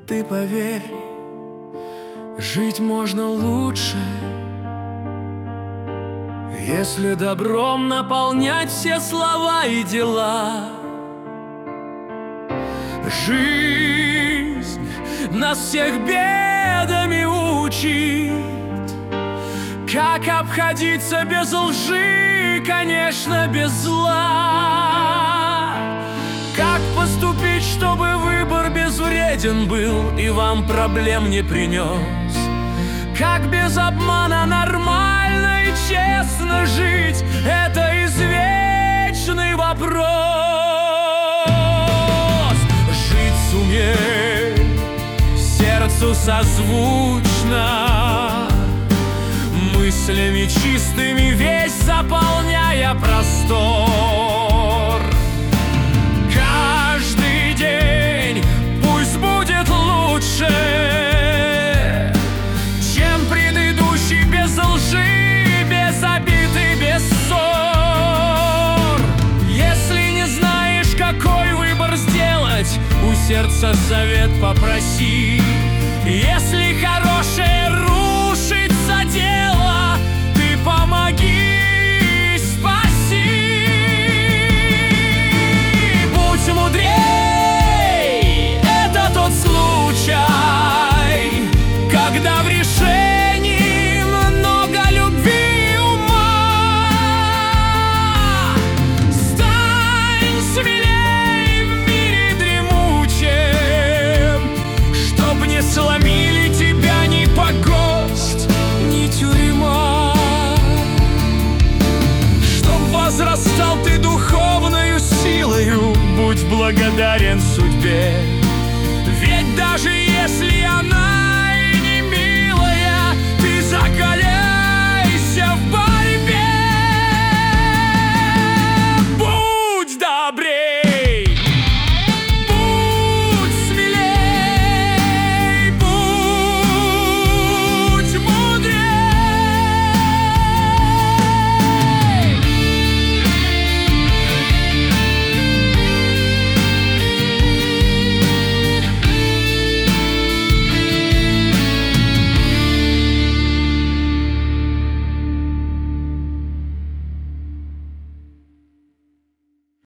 ты поверь, жить можно лучше, если добром наполнять все слова и дела. Жизнь нас всех бедами учит, как обходиться без лжи, конечно, без зла. Как поступить, чтобы выбор безвреден был и вам проблем не принес? Как без обмана нормально и честно жить? Это извечный вопрос. Жить суметь сердцу созвучно, мыслями чистыми весь заполняя простор. Каждый день пусть будет лучше, чем предыдущий, без лжи, без обид и без ссор. Если не знаешь, какой выбор сделать, у сердца совет попроси. Если хорошее рушится дело, ты помоги, спаси. Будь мудрей, это тот случай, когда в решении много любви и ума. Стань смелей в мире дремучем, чтоб не сломили тебя ни погость, ни тюрьма. Чтоб возрастал ты духовною силою, будь благодарен судьбе, ведь даже если она